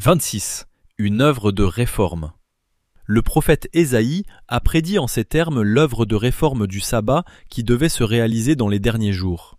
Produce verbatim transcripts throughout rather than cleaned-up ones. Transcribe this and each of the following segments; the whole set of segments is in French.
vingt-six. Une œuvre de réforme. Le prophète Ésaïe a prédit en ces termes l'œuvre de réforme du sabbat qui devait se réaliser dans les derniers jours.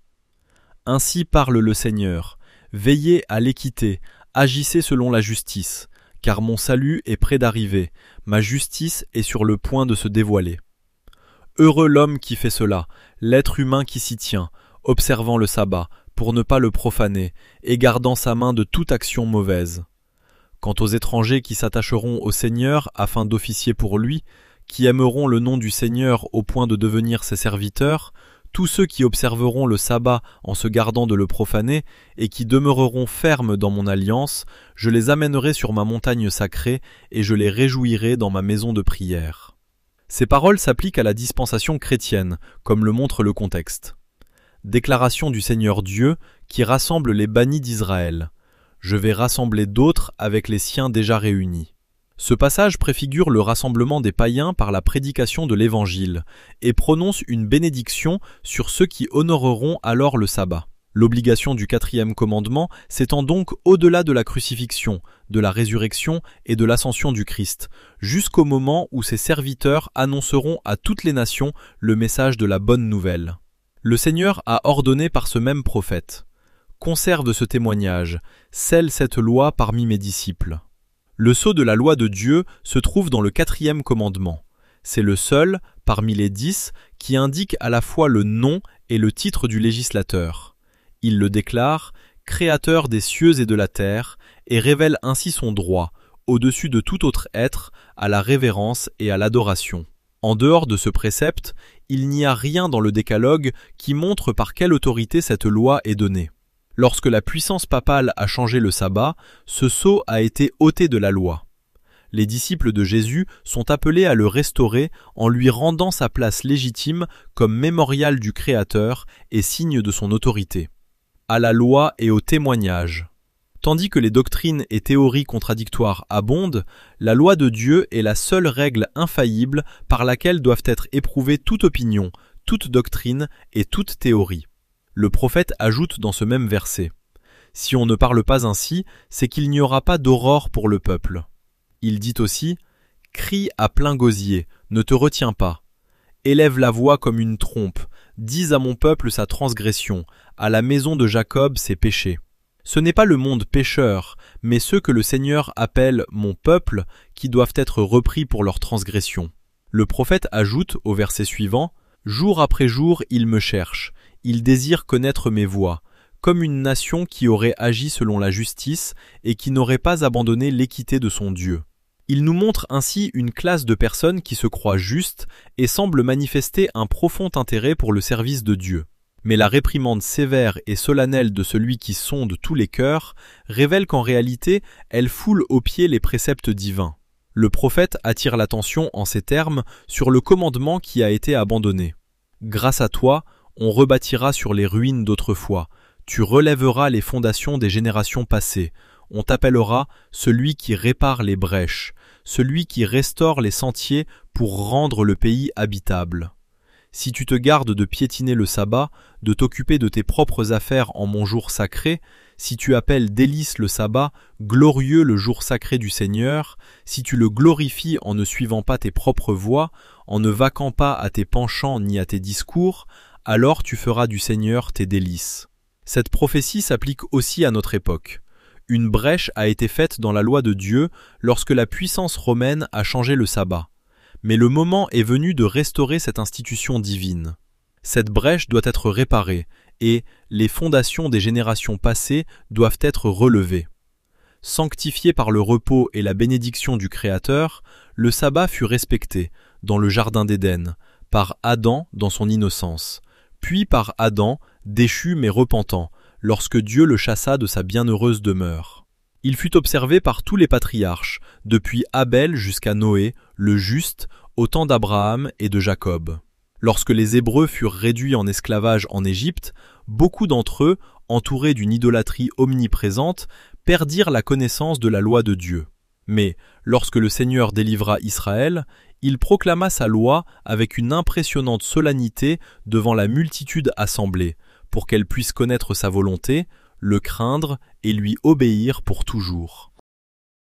Ainsi parle le Seigneur, veillez à l'équité, agissez selon la justice, car mon salut est près d'arriver, ma justice est sur le point de se dévoiler. Heureux l'homme qui fait cela, l'être humain qui s'y tient, observant le sabbat, pour ne pas le profaner, et gardant sa main de toute action mauvaise. Quant aux étrangers qui s'attacheront au Seigneur afin d'officier pour lui, qui aimeront le nom du Seigneur au point de devenir ses serviteurs, tous ceux qui observeront le sabbat en se gardant de le profaner et qui demeureront fermes dans mon alliance, je les amènerai sur ma montagne sacrée et je les réjouirai dans ma maison de prière. Ces paroles s'appliquent à la dispensation chrétienne, comme le montre le contexte. Déclaration du Seigneur Dieu qui rassemble les bannis d'Israël. Je vais rassembler d'autres avec les siens déjà réunis. Ce passage préfigure le rassemblement des païens par la prédication de l'Évangile et prononce une bénédiction sur ceux qui honoreront alors le sabbat. L'obligation du quatrième commandement s'étend donc au-delà de la crucifixion, de la résurrection et de l'ascension du Christ, jusqu'au moment où ses serviteurs annonceront à toutes les nations le message de la bonne nouvelle. Le Seigneur a ordonné par ce même prophète: conserve ce témoignage, scelle cette loi parmi mes disciples. Le sceau de la loi de Dieu se trouve dans le quatrième commandement. C'est le seul, parmi les dix, qui indique à la fois le nom et le titre du législateur. Il le déclare, créateur des cieux et de la terre, et révèle ainsi son droit, au-dessus de tout autre être, à la révérence et à l'adoration. En dehors de ce précepte, il n'y a rien dans le décalogue qui montre par quelle autorité cette loi est donnée. Lorsque la puissance papale a changé le sabbat, ce sceau a été ôté de la loi. Les disciples de Jésus sont appelés à le restaurer en lui rendant sa place légitime comme mémorial du Créateur et signe de son autorité. À la loi et au témoignage. Tandis que les doctrines et théories contradictoires abondent, la loi de Dieu est la seule règle infaillible par laquelle doivent être éprouvées toute opinion, toute doctrine et toute théorie. Le prophète ajoute dans ce même verset: « Si on ne parle pas ainsi, c'est qu'il n'y aura pas d'aurore pour le peuple. » Il dit aussi: « Crie à plein gosier, ne te retiens pas. Élève la voix comme une trompe, dis à mon peuple sa transgression, à la maison de Jacob ses péchés. » Ce n'est pas le monde pécheur, mais ceux que le Seigneur appelle « mon peuple » qui doivent être repris pour leur transgression. Le prophète ajoute au verset suivant: « Jour après jour, il me cherche. Il désire connaître mes voies, comme une nation qui aurait agi selon la justice et qui n'aurait pas abandonné l'équité de son Dieu. » Il nous montre ainsi une classe de personnes qui se croient justes et semblent manifester un profond intérêt pour le service de Dieu. Mais la réprimande sévère et solennelle de celui qui sonde tous les cœurs révèle qu'en réalité, elle foule aux pieds les préceptes divins. Le prophète attire l'attention en ces termes sur le commandement qui a été abandonné. « Grâce à toi, on rebâtira sur les ruines d'autrefois. Tu relèveras les fondations des générations passées. On t'appellera celui qui répare les brèches, celui qui restaure les sentiers pour rendre le pays habitable. Si tu te gardes de piétiner le sabbat, de t'occuper de tes propres affaires en mon jour sacré, si tu appelles délice le sabbat, glorieux le jour sacré du Seigneur, si tu le glorifies en ne suivant pas tes propres voies, en ne vaquant pas à tes penchants ni à tes discours, alors tu feras du Seigneur tes délices. » Cette prophétie s'applique aussi à notre époque. Une brèche a été faite dans la loi de Dieu lorsque la puissance romaine a changé le sabbat. Mais le moment est venu de restaurer cette institution divine. Cette brèche doit être réparée et les fondations des générations passées doivent être relevées. Sanctifié par le repos et la bénédiction du Créateur, le sabbat fut respecté, dans le jardin d'Éden, par Adam dans son innocence, puis par Adam, déchu mais repentant, lorsque Dieu le chassa de sa bienheureuse demeure. Il fut observé par tous les patriarches, depuis Abel jusqu'à Noé, le juste, au temps d'Abraham et de Jacob. Lorsque les Hébreux furent réduits en esclavage en Égypte, beaucoup d'entre eux, entourés d'une idolâtrie omniprésente, perdirent la connaissance de la loi de Dieu. Mais, lorsque le Seigneur délivra Israël, il proclama sa loi avec une impressionnante solennité devant la multitude assemblée, pour qu'elle puisse connaître sa volonté, le craindre et lui obéir pour toujours.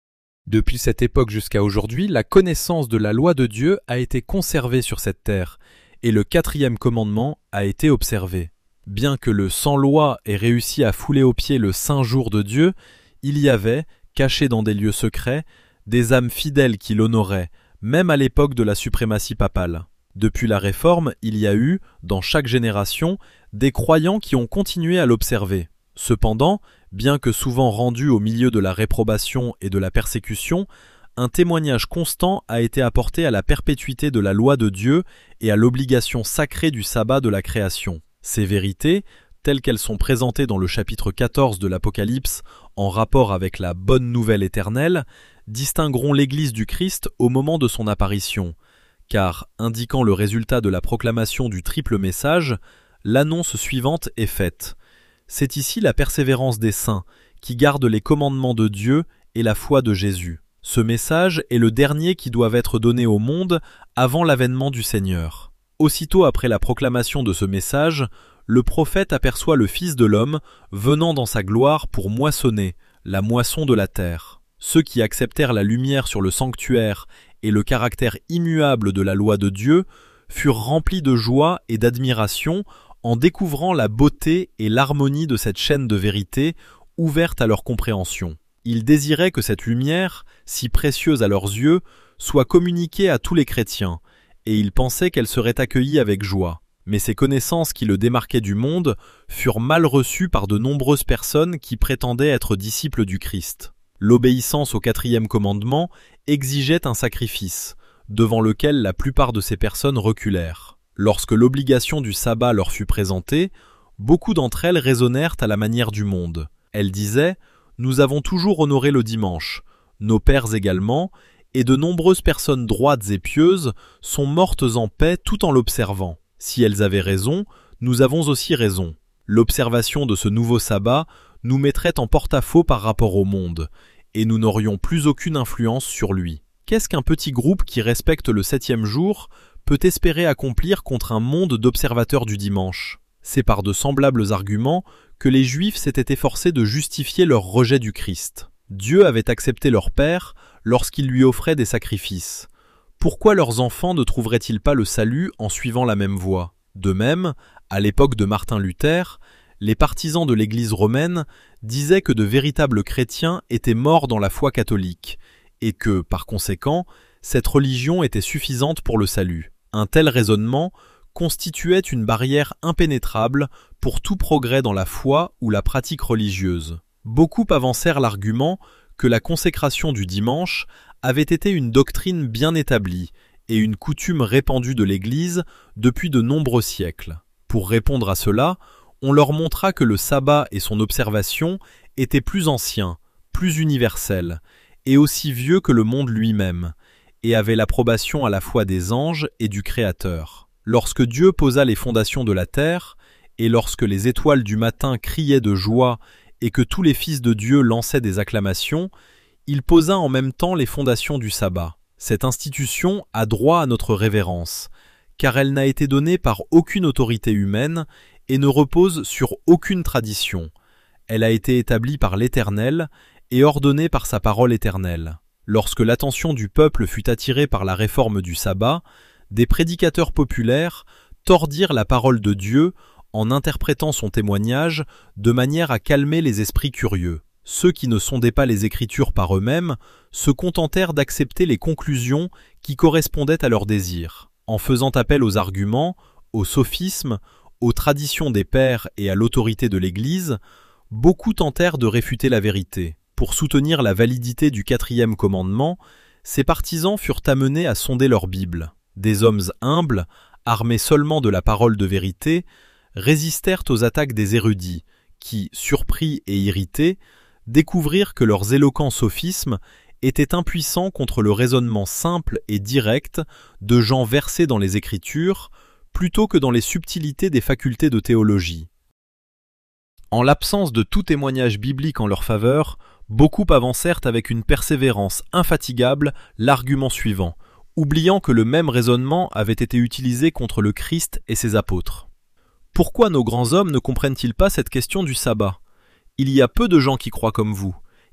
Depuis cette époque jusqu'à aujourd'hui, la connaissance de la loi de Dieu a été conservée sur cette terre, et le quatrième commandement a été observé. Bien que le sans loi ait réussi à fouler aux pieds le saint jour de Dieu, il y avait, cachés dans des lieux secrets, des âmes fidèles qui l'honoraient, même à l'époque de la suprématie papale. Depuis la Réforme, il y a eu, dans chaque génération, des croyants qui ont continué à l'observer. Cependant, bien que souvent rendu au milieu de la réprobation et de la persécution, un témoignage constant a été apporté à la perpétuité de la loi de Dieu et à l'obligation sacrée du sabbat de la création. Ces vérités, telles qu'elles sont présentées dans le chapitre quatorze de l'Apocalypse en rapport avec la bonne nouvelle éternelle, distingueront l'Église du Christ au moment de son apparition, car, indiquant le résultat de la proclamation du triple message, l'annonce suivante est faite. C'est ici la persévérance des saints, qui gardent les commandements de Dieu et la foi de Jésus. Ce message est le dernier qui doit être donné au monde avant l'avènement du Seigneur. Aussitôt après la proclamation de ce message, le prophète aperçoit le Fils de l'homme venant dans sa gloire pour moissonner, la moisson de la terre. Ceux qui acceptèrent la lumière sur le sanctuaire et le caractère immuable de la loi de Dieu furent remplis de joie et d'admiration en découvrant la beauté et l'harmonie de cette chaîne de vérité ouverte à leur compréhension. Ils désiraient que cette lumière, si précieuse à leurs yeux, soit communiquée à tous les chrétiens, et ils pensaient qu'elle serait accueillie avec joie. Mais ces connaissances qui le démarquaient du monde furent mal reçues par de nombreuses personnes qui prétendaient être disciples du Christ. L'obéissance au quatrième commandement exigeait un sacrifice, devant lequel la plupart de ces personnes reculèrent. Lorsque l'obligation du sabbat leur fut présentée, beaucoup d'entre elles raisonnèrent à la manière du monde. Elles disaient « Nous avons toujours honoré le dimanche, nos pères également, et de nombreuses personnes droites et pieuses sont mortes en paix tout en l'observant. Si elles avaient raison, nous avons aussi raison. L'observation de ce nouveau sabbat nous mettrait en porte-à-faux par rapport au monde, et nous n'aurions plus aucune influence sur lui. Qu'est-ce qu'un petit groupe qui respecte le septième jour peut espérer accomplir contre un monde d'observateurs du dimanche? C'est par de semblables arguments que les Juifs s'étaient efforcés de justifier leur rejet du Christ. Dieu avait accepté leur père lorsqu'il lui offrait des sacrifices. Pourquoi leurs enfants ne trouveraient-ils pas le salut en suivant la même voie? De même, à l'époque de Martin Luther, les partisans de l'Église romaine disaient que de véritables chrétiens étaient morts dans la foi catholique, et que, par conséquent, cette religion était suffisante pour le salut. Un tel raisonnement constituait une barrière impénétrable pour tout progrès dans la foi ou la pratique religieuse. Beaucoup avancèrent l'argument que la consécration du dimanche avait été une doctrine bien établie et une coutume répandue de l'Église depuis de nombreux siècles. Pour répondre à cela, on leur montra que le sabbat et son observation étaient plus anciens, plus universels, et aussi vieux que le monde lui-même, et avaient l'approbation à la fois des anges et du Créateur. Lorsque Dieu posa les fondations de la terre, et lorsque les étoiles du matin criaient de joie et que tous les fils de Dieu lançaient des acclamations, il posa en même temps les fondations du sabbat. Cette institution a droit à notre révérence, car elle n'a été donnée par aucune autorité humaine et ne repose sur aucune tradition. Elle a été établie par l'Éternel et ordonnée par sa parole éternelle. Lorsque l'attention du peuple fut attirée par la réforme du sabbat, des prédicateurs populaires tordirent la parole de Dieu en interprétant son témoignage de manière à calmer les esprits curieux. Ceux qui ne sondaient pas les Écritures par eux-mêmes se contentèrent d'accepter les conclusions qui correspondaient à leurs désirs. En faisant appel aux arguments, aux sophismes, aux traditions des pères et à l'autorité de l'Église, beaucoup tentèrent de réfuter la vérité. Pour soutenir la validité du quatrième commandement, ces partisans furent amenés à sonder leur Bible. Des hommes humbles, armés seulement de la parole de vérité, résistèrent aux attaques des érudits, qui, surpris et irrités, découvrirent que leurs éloquents sophismes étaient impuissants contre le raisonnement simple et direct de gens versés dans les Écritures, plutôt que dans les subtilités des facultés de théologie. En l'absence de tout témoignage biblique en leur faveur, beaucoup avancèrent avec une persévérance infatigable l'argument suivant, oubliant que le même raisonnement avait été utilisé contre le Christ et ses apôtres. Pourquoi nos grands hommes ne comprennent-ils pas cette question du sabbat? Il y a peu de gens qui croient comme vous.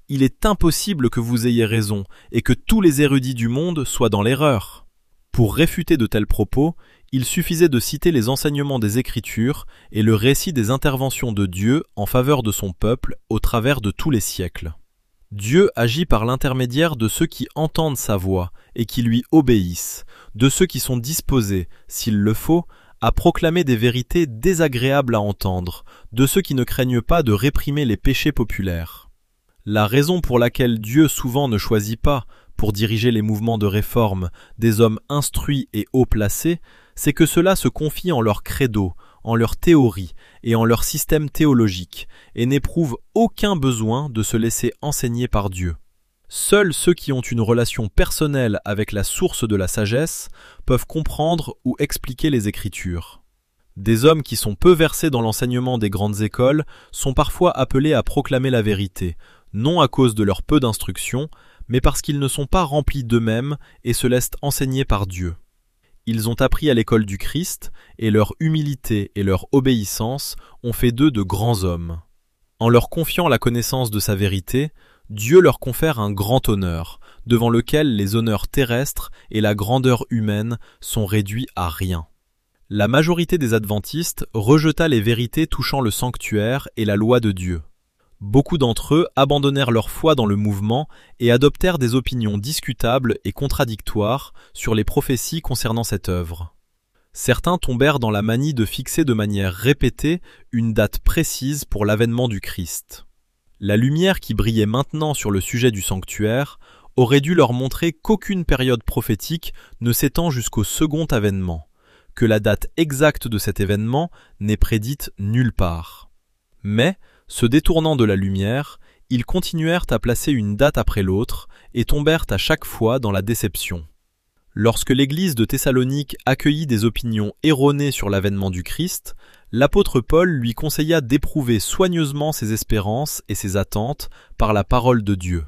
il est impossible que vous ayez raison et que tous les érudits du monde soient dans l'erreur. Pour réfuter de tels propos, il suffisait de citer les enseignements des Écritures et le récit des interventions de Dieu en faveur de son peuple au travers de tous les siècles. Dieu agit par l'intermédiaire de ceux qui entendent sa voix et qui lui obéissent, de ceux qui sont disposés, s'il le faut, à proclamer des vérités désagréables à entendre, de ceux qui ne craignent pas de réprimer les péchés populaires. La raison pour laquelle Dieu souvent ne choisit pas, pour diriger les mouvements de réforme, des hommes instruits et haut placés, c'est que ceux-là se confient en leur credo, en leur théorie et en leur système théologique, et n'éprouvent aucun besoin de se laisser enseigner par Dieu. Seuls ceux qui ont une relation personnelle avec la source de la sagesse peuvent comprendre ou expliquer les Écritures. Des hommes qui sont peu versés dans l'enseignement des grandes écoles sont parfois appelés à proclamer la vérité, non à cause de leur peu d'instruction, mais parce qu'ils ne sont pas remplis d'eux-mêmes et se laissent enseigner par Dieu. Ils ont appris à l'école du Christ, et leur humilité et leur obéissance ont fait d'eux de grands hommes. En leur confiant la connaissance de sa vérité, Dieu leur confère un grand honneur, devant lequel les honneurs terrestres et la grandeur humaine sont réduits à rien. La majorité des adventistes rejeta les vérités touchant le sanctuaire et la loi de Dieu. Beaucoup d'entre eux abandonnèrent leur foi dans le mouvement et adoptèrent des opinions discutables et contradictoires sur les prophéties concernant cette œuvre. Certains tombèrent dans la manie de fixer de manière répétée une date précise pour l'avènement du Christ. La lumière qui brillait maintenant sur le sujet du sanctuaire aurait dû leur montrer qu'aucune période prophétique ne s'étend jusqu'au second avènement, que la date exacte de cet événement n'est prédite nulle part. Mais, se détournant de la lumière, ils continuèrent à placer une date après l'autre et tombèrent à chaque fois dans la déception. Lorsque l'église de Thessalonique accueillit des opinions erronées sur l'avènement du Christ, l'apôtre Paul lui conseilla d'éprouver soigneusement ses espérances et ses attentes par la parole de Dieu.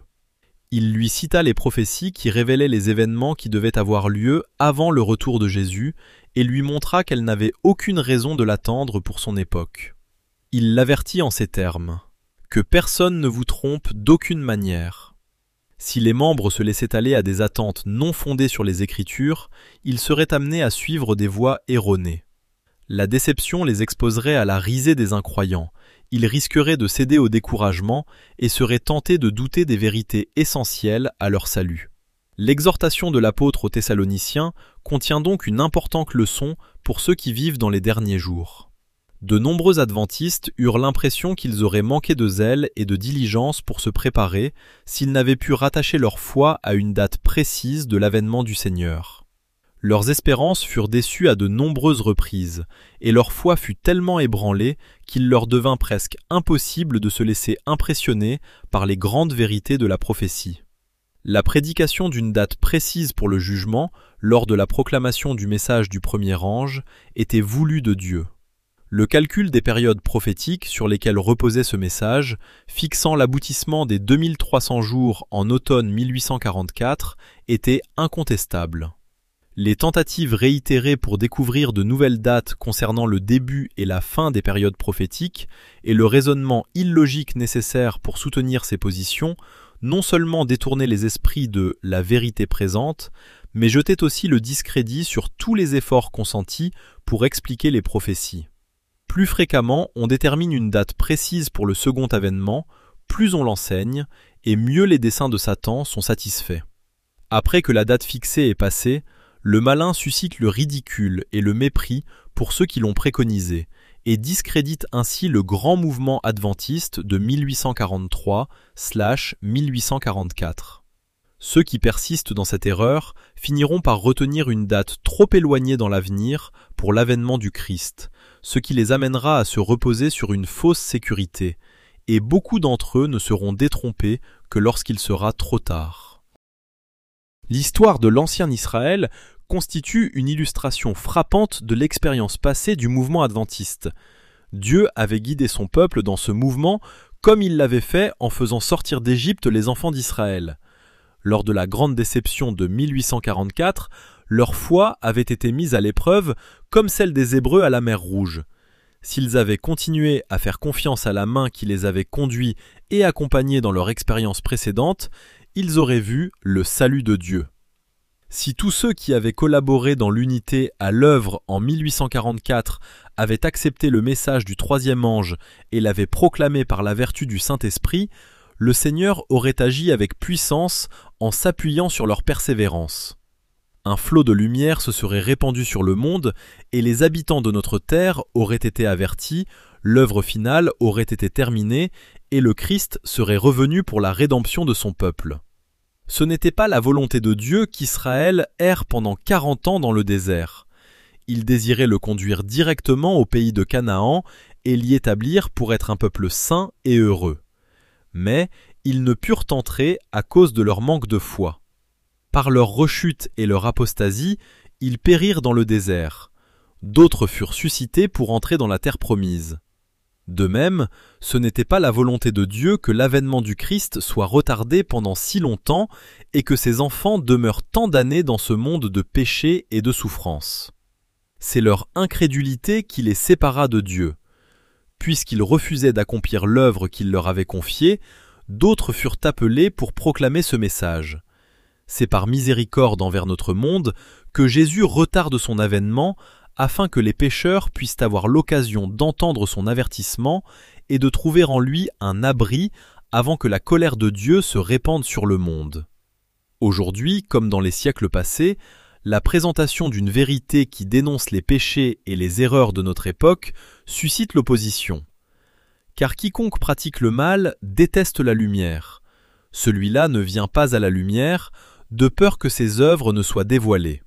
Il lui cita les prophéties qui révélaient les événements qui devaient avoir lieu avant le retour de Jésus et lui montra qu'elle n'avait aucune raison de l'attendre pour son époque. Il l'avertit en ces termes : « Que personne ne vous trompe d'aucune manière. Si les membres se laissaient aller à des attentes non fondées sur les Écritures, ils seraient amenés à suivre des voies erronées. La déception les exposerait à la risée des incroyants, ils risqueraient de céder au découragement et seraient tentés de douter des vérités essentielles à leur salut. » L'exhortation de l'apôtre aux Thessaloniciens contient donc une importante leçon pour ceux qui vivent dans les derniers jours. De nombreux adventistes eurent l'impression qu'ils auraient manqué de zèle et de diligence pour se préparer s'ils n'avaient pu rattacher leur foi à une date précise de l'avènement du Seigneur. Leurs espérances furent déçues à de nombreuses reprises, et leur foi fut tellement ébranlée qu'il leur devint presque impossible de se laisser impressionner par les grandes vérités de la prophétie. La prédication d'une date précise pour le jugement, lors de la proclamation du message du premier ange, était voulue de Dieu. Le calcul des périodes prophétiques sur lesquelles reposait ce message, fixant l'aboutissement des deux mille trois cents jours en automne mille huit cent quarante-quatre, était incontestable. Les tentatives réitérées pour découvrir de nouvelles dates concernant le début et la fin des périodes prophétiques et le raisonnement illogique nécessaire pour soutenir ces positions non seulement détournaient les esprits de la vérité présente, mais jetaient aussi le discrédit sur tous les efforts consentis pour expliquer les prophéties. Plus fréquemment, on détermine une date précise pour le second avènement, plus on l'enseigne, et mieux les desseins de Satan sont satisfaits. Après que la date fixée est passée, le malin suscite le ridicule et le mépris pour ceux qui l'ont préconisé, et discrédite ainsi le grand mouvement adventiste de mille huit cent quarante-trois à mille huit cent quarante-quatre. Ceux qui persistent dans cette erreur finiront par retenir une date trop éloignée dans l'avenir pour l'avènement du Christ, ce qui les amènera à se reposer sur une fausse sécurité, et beaucoup d'entre eux ne seront détrompés que lorsqu'il sera trop tard. L'histoire de l'ancien Israël constitue une illustration frappante de l'expérience passée du mouvement adventiste. Dieu avait guidé son peuple dans ce mouvement comme il l'avait fait en faisant sortir d'Égypte les enfants d'Israël. Lors de la grande déception de mille huit cent quarante-quatre, leur foi avait été mise à l'épreuve comme celle des Hébreux à la mer Rouge. S'ils avaient continué à faire confiance à la main qui les avait conduits et accompagnés dans leur expérience précédente, ils auraient vu le salut de Dieu. Si tous ceux qui avaient collaboré dans l'unité à l'œuvre en mille huit cent quarante-quatre avaient accepté le message du troisième ange et l'avaient proclamé par la vertu du Saint-Esprit, le Seigneur aurait agi avec puissance en s'appuyant sur leur persévérance. Un flot de lumière se serait répandu sur le monde et les habitants de notre terre auraient été avertis, l'œuvre finale aurait été terminée et le Christ serait revenu pour la rédemption de son peuple. Ce n'était pas la volonté de Dieu qu'Israël erre pendant quarante ans dans le désert. Il désirait le conduire directement au pays de Canaan et l'y établir pour être un peuple saint et heureux. Mais ils ne purent entrer à cause de leur manque de foi. Par leur rechute et leur apostasie, ils périrent dans le désert. D'autres furent suscités pour entrer dans la terre promise. De même, ce n'était pas la volonté de Dieu que l'avènement du Christ soit retardé pendant si longtemps et que ses enfants demeurent tant d'années dans ce monde de péché et de souffrance. C'est leur incrédulité qui les sépara de Dieu. Puisqu'ils refusaient d'accomplir l'œuvre qu'il leur avait confiée, d'autres furent appelés pour proclamer ce message. C'est par miséricorde envers notre monde que Jésus retarde son avènement afin que les pécheurs puissent avoir l'occasion d'entendre son avertissement et de trouver en lui un abri avant que la colère de Dieu se répande sur le monde. Aujourd'hui, comme dans les siècles passés, la présentation d'une vérité qui dénonce les péchés et les erreurs de notre époque suscite l'opposition. Car quiconque pratique le mal déteste la lumière. Celui-là ne vient pas à la lumière, de peur que ses œuvres ne soient dévoilées.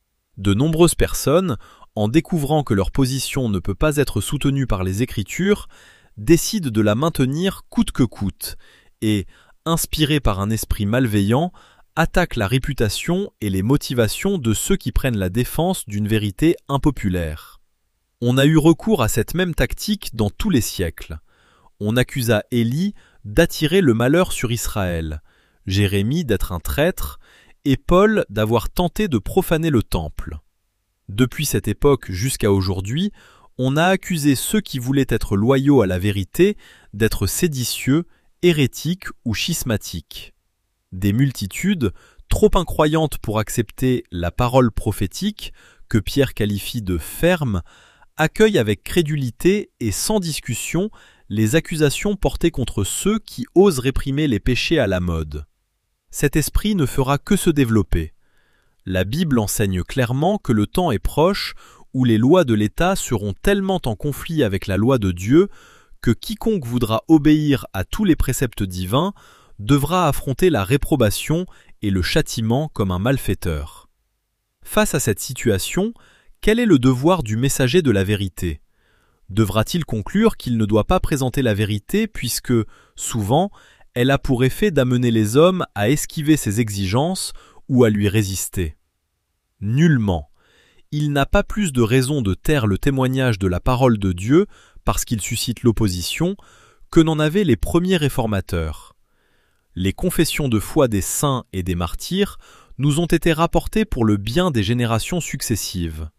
De nombreuses personnes, en découvrant que leur position ne peut pas être soutenue par les Écritures, décident de la maintenir coûte que coûte, et, inspirés par un esprit malveillant, attaquent la réputation et les motivations de ceux qui prennent la défense d'une vérité impopulaire. On a eu recours à cette même tactique dans tous les siècles. On accusa Élie d'attirer le malheur sur Israël, Jérémie d'être un traître, et Paul d'avoir tenté de profaner le temple. Depuis cette époque jusqu'à aujourd'hui, on a accusé ceux qui voulaient être loyaux à la vérité d'être séditieux, hérétiques ou schismatiques. Des multitudes, trop incroyantes pour accepter la parole prophétique, que Pierre qualifie de ferme, accueillent avec crédulité et sans discussion les accusations portées contre ceux qui osent réprimer les péchés à la mode. Cet esprit ne fera que se développer. La Bible enseigne clairement que le temps est proche où les lois de l'État seront tellement en conflit avec la loi de Dieu que quiconque voudra obéir à tous les préceptes divins devra affronter la réprobation et le châtiment comme un malfaiteur. Face à cette situation, quel est le devoir du messager de la vérité ? Devra-t-il conclure qu'il ne doit pas présenter la vérité puisque, souvent, elle a pour effet d'amener les hommes à esquiver ses exigences ou à lui résister? Nullement. Il n'a pas plus de raison de taire le témoignage de la parole de Dieu parce qu'il suscite l'opposition que n'en avaient les premiers réformateurs. Les confessions de foi des saints et des martyrs nous ont été rapportées pour le bien des générations successives.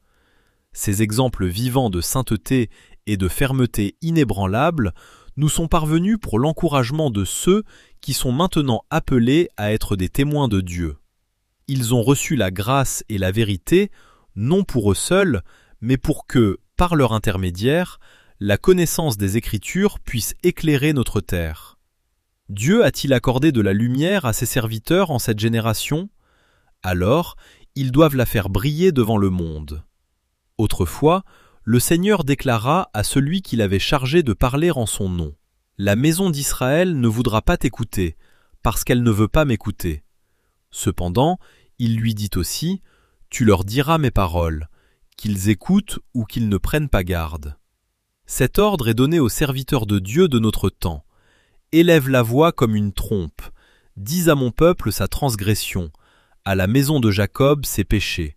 Ces exemples vivants de sainteté et de fermeté inébranlable nous sont parvenus pour l'encouragement de ceux qui sont maintenant appelés à être des témoins de Dieu. Ils ont reçu la grâce et la vérité, non pour eux seuls, mais pour que, par leur intermédiaire, la connaissance des Écritures puisse éclairer notre terre. Dieu a-t-il accordé de la lumière à ses serviteurs en cette génération ? Alors, ils doivent la faire briller devant le monde. Autrefois, le Seigneur déclara à celui qui l'avait chargé de parler en son nom : « La maison d'Israël ne voudra pas t'écouter, parce qu'elle ne veut pas m'écouter. » Cependant, il lui dit aussi : « Tu leur diras mes paroles, qu'ils écoutent ou qu'ils ne prennent pas garde. » Cet ordre est donné aux serviteurs de Dieu de notre temps. Élève la voix comme une trompe, dis à mon peuple sa transgression, à la maison de Jacob ses péchés.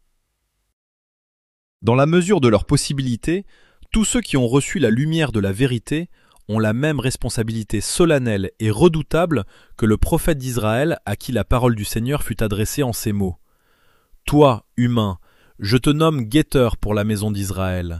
Dans la mesure de leurs possibilités, tous ceux qui ont reçu la lumière de la vérité ont la même responsabilité solennelle et redoutable que le prophète d'Israël à qui la parole du Seigneur fut adressée en ces mots. « Toi, humain, je te nomme guetteur pour la maison d'Israël.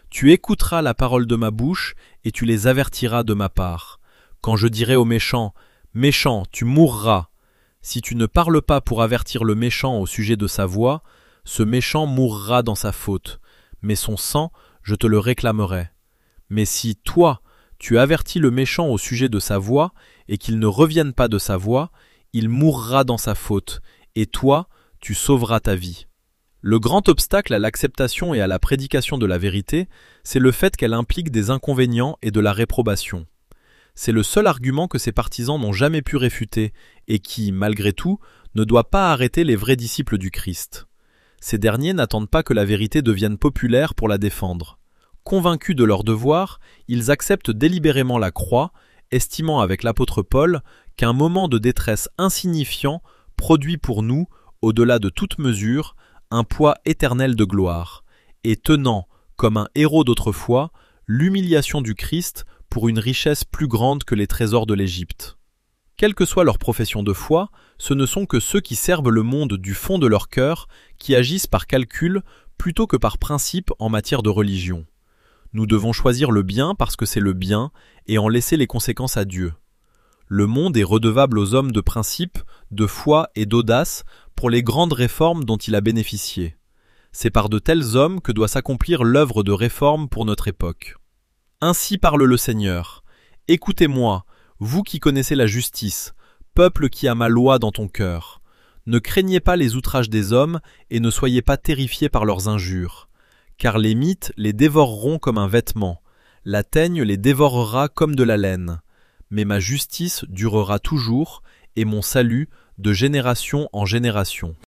Tu écouteras la parole de ma bouche, et tu les avertiras de ma part. Quand je dirai au méchant, méchant, tu mourras. Si tu ne parles pas pour avertir le méchant au sujet de sa voie, ce méchant mourra dans sa faute, mais son sang, je te le réclamerai. Mais si, toi, tu avertis le méchant au sujet de sa voie, et qu'il ne revienne pas de sa voie, il mourra dans sa faute, et toi, tu sauveras ta vie. Le grand obstacle à l'acceptation et à la prédication de la vérité, c'est le fait qu'elle implique des inconvénients et de la réprobation. C'est le seul argument que ses partisans n'ont jamais pu réfuter, et qui, malgré tout, ne doit pas arrêter les vrais disciples du Christ. Ces derniers n'attendent pas que la vérité devienne populaire pour la défendre. Convaincus de leur devoir, ils acceptent délibérément la croix, estimant avec l'apôtre Paul qu'un moment de détresse insignifiant produit pour nous, au-delà de toute mesure, un poids éternel de gloire, et tenant, comme un héros d'autrefois, l'humiliation du Christ pour une richesse plus grande que les trésors de l'Égypte. Quelle que soit leur profession de foi, ce ne sont que ceux qui servent le monde du fond de leur cœur qui agissent par calcul plutôt que par principe en matière de religion. Nous devons choisir le bien parce que c'est le bien et en laisser les conséquences à Dieu. Le monde est redevable aux hommes de principe, de foi et d'audace pour les grandes réformes dont il a bénéficié. C'est par de tels hommes que doit s'accomplir l'œuvre de réforme pour notre époque. Ainsi parle le Seigneur. Écoutez-moi, vous qui connaissez la justice, peuple qui a ma loi dans ton cœur. Ne craignez pas les outrages des hommes et ne soyez pas terrifiés par leurs injures. Car les mythes les dévoreront comme un vêtement, la teigne les dévorera comme de la laine. Mais ma justice durera toujours, et mon salut de génération en génération.